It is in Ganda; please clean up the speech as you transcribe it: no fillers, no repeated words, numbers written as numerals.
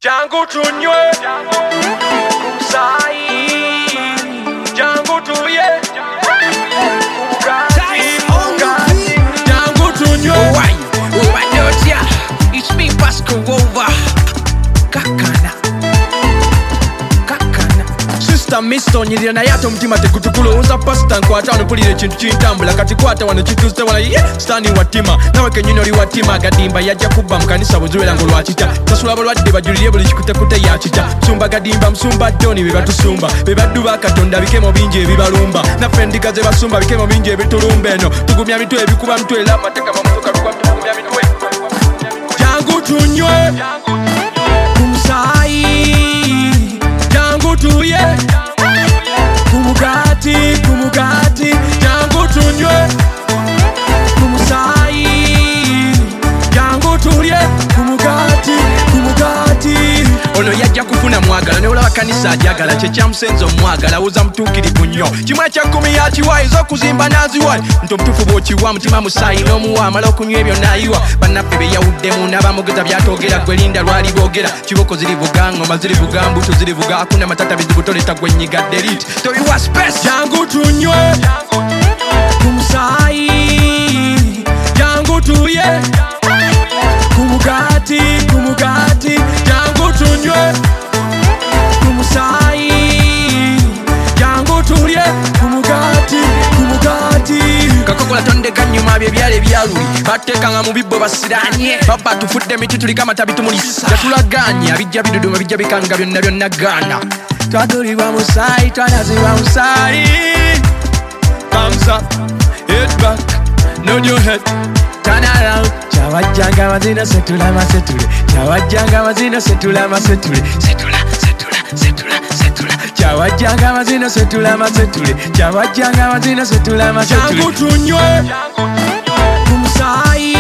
Jangu tunywe Sai Jangu tuye Jangu tunywe Why? It's me Pascal Rover. Kakana Sister Miss onyirira naye ate omutima tegutukulowooza pasita nkwata wano pulira ekintu kintambula kati kwata wano kituuze wala stani watima nawe kenyini oli watima agadimba yajja kubba mu kanisa bweziwera ngo lwakita tasula abalwadde bajulire buli kikutekute yakita musumba gadimba musumba doni be batusumba be baddu ba katonda bikemo bingi ebibalumba naffe ndiga ze basumba bikemo bingi ebitulumba eno tugumya mitwe ebikuba mitwe era amateeka mamutoka tukwa tugumya mitwe Jangu tunywe Kumsai Jangu tuye Kumugati Jangu tunywe Kumusai Jangu tuye Kumugati ono yajja kufuna mwagala ne olaba kanisa ajagala kyekyamusenza omwagala awuza mutuukirivu nnyo kimu ekyekumi yakiwaayiza okuzimba n'aziwa nti omutuufu bw'okiwa mutima musaayi n'omuwa amala okunywa ebyo n'ayiwa bannaffe beyawuddemu n'abamugeza byatoogera gwe linda lwali boogera kiboko zirivuga ngoma zirivuga mbuto zirivuga akuna matata bizibu toleta gwe nnyigadde lit toyiwa space Jangu tunywe Kumusai Jangu tuye Kumugati Jangu tunywe Kumusai Jangu tulye Kumugati kakokola tondeka nyuma bye byale byaluli batekanga mu bibbo basiranye baba tufudde emiti tuli kama tabitumulisa yatulaganya abijja biduduma bijja bikanga byonna gana Twadulibwa musai twanazibwa musai Thumbs up, head back, nod your head, turn around Chawajjanga mazina setula masetule Chawajjanga mazina setula masetule Chawajjanga mazina setula masetule Chawajjanga mazina setula masetule Jangu tunywe Kumusai